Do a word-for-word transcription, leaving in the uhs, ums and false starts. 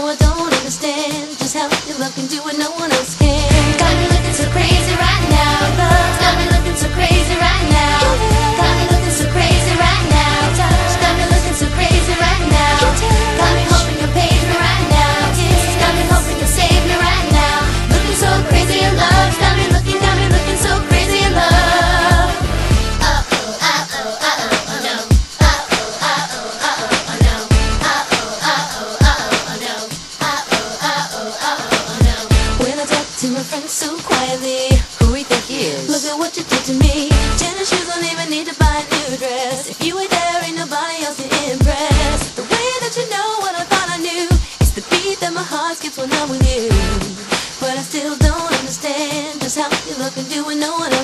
No, I don't understand just how you look and do what no one else can. Got me looking so crazy right now. Love got me looking so crazy right now. Got me looking so crazy right now. Touch got me looking so crazy right now. Got me hoping you'll page me right now. Kiss got me hoping you'll save me right now. Looking so crazy in love. Got me looking, got me looking so crazy in love. Uh oh, uh oh, uh oh, oh no. Uh oh, uh oh, uh oh, oh no. Uh oh, uh oh, uh oh, oh no. Uh oh, uh oh, uh oh, oh no. When I talk to my friends so quietly, who we think he is? Look at what you did to me. Tennis shoes don't even need to buy a new dress. If you were there, ain't nobody else to impress. The way that you know what I thought I knew, it's the beat that my heart skips when I'm with you. But I still don't understand just how you look and do what no one